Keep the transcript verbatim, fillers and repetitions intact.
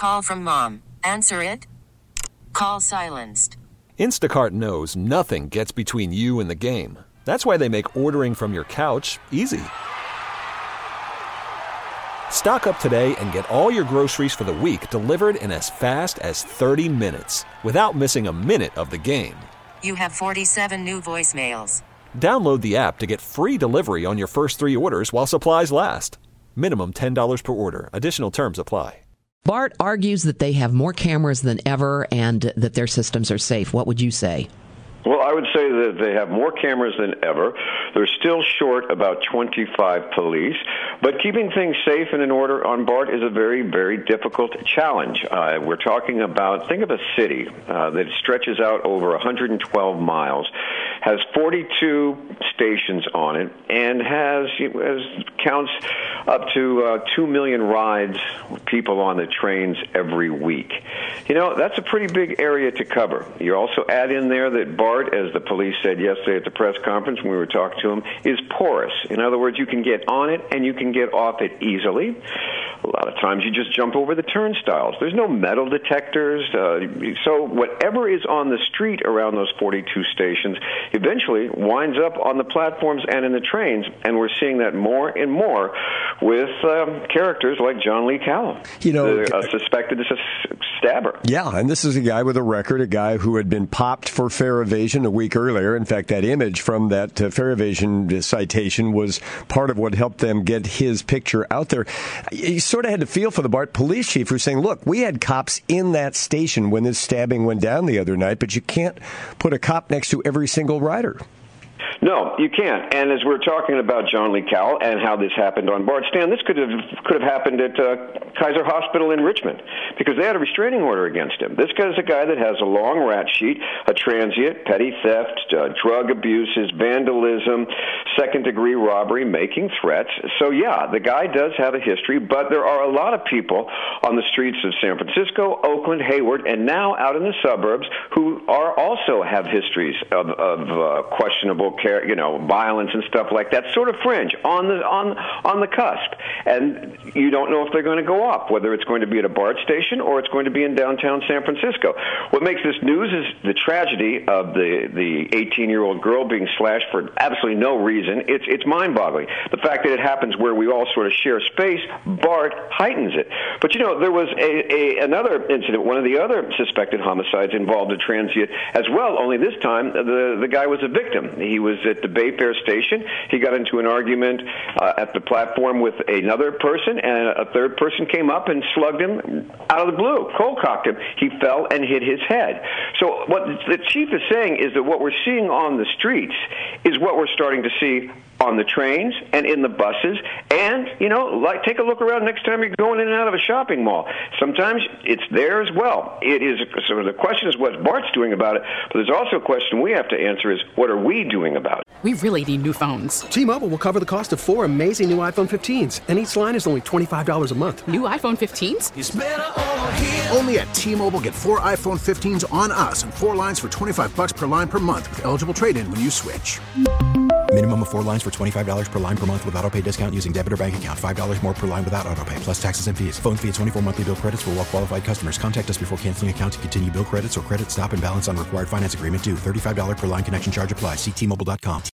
call from mom. Answer it. Call silenced. Instacart knows nothing gets between you and the game. That's why they make ordering from your couch easy. Stock up today and get all your groceries for the week delivered in as fast as thirty minutes without missing a minute of the game. You have forty-seven new voicemails. Download the app to get free delivery on your first three orders while supplies last. Minimum ten dollars per order. Additional terms apply. BART argues that they have more cameras than ever and that their systems are safe. What would you say? Well, I would say that they have more cameras than ever. They're still short about twenty-five police. But keeping things safe and in order on BART is a very, very difficult challenge. Uh, we're talking about, think of a city uh, that stretches out over one hundred twelve miles, has forty-two stations on it, and has, has counts up to uh, two million rides, people on the trains every week. You know, that's a pretty big area to cover. You also add in there that BART, as the police said yesterday at the press conference when we were talking to them, is porous. In other words, you can get on it and you can get off it easily. A lot of times you just jump over the turnstiles. There's no metal detectors. Uh, so whatever is on the street around those forty-two stations eventually winds up on the platforms and in the trains. And we're seeing that more and more with um, characters like John Lee Callum, you know, uh, suspected as a stabber. Yeah, and this is a guy with a record, a guy who had been popped for fare evasion a week earlier. In fact, that image from that uh, fare evasion citation was part of what helped them get his picture out there. You sort of had to feel for the BART police chief who's saying, look, we had cops in that station when this stabbing went down the other night, but you can't put a cop next to every single rider. No, you can't. And as we're talking about John Lee Cowell and how this happened on BART, Stan, this could have could have happened at uh, Kaiser Hospital in Richmond because they had a restraining order against him. This guy's a guy that has a long rap sheet, a transient, petty theft, uh, drug abuses, vandalism, second-degree robbery, making threats. So, yeah, the guy does have a history, but there are a lot of people on the streets of San Francisco, Oakland, Hayward, and now out in the suburbs who are also have histories of, of uh, questionable care. You know, violence and stuff like that, sort of fringe, on the on on the cusp. And you don't know if they're going to go off, whether it's going to be at a BART station or it's going to be in downtown San Francisco. What makes this news is the tragedy of the the eighteen-year-old girl being slashed for absolutely no reason. It's it's mind-boggling. The fact that it happens where we all sort of share space, BART heightens it. But, you know, there was a, a another incident, one of the other suspected homicides involved a transient as well, only this time the, the guy was a victim. He was at the Bayfair station. He got into an argument uh, at the platform with another person, and a third person came up and slugged him out of the blue, cold-cocked him. He fell and hit his head. So what the chief is saying is that what we're seeing on the streets is what we're starting to see on the trains and in the buses, and, you know, like take a look around next time you're going in and out of a shopping mall. Sometimes it's there as well. It is, so the question is what BART's doing about it, but there's also a question we have to answer is what are we doing about it? We really need new phones. T-Mobile will cover the cost of four amazing new iPhone fifteens, and each line is only twenty-five dollars a month. New iPhone fifteens? It's better over here. Only at T-Mobile, get four iPhone fifteens on us and four lines for twenty-five dollars per line per month with eligible trade-in when you switch. Minimum of four lines for twenty-five dollars per line per month with autopay discount using debit or bank account. five dollars more per line without autopay, plus taxes and fees. Phone fee at twenty-four monthly bill credits for well-qualified customers. Contact us before canceling account to continue bill credits or credit stop and balance on required finance agreement due. thirty-five dollars per line connection charge applies. See T Mobile dot com.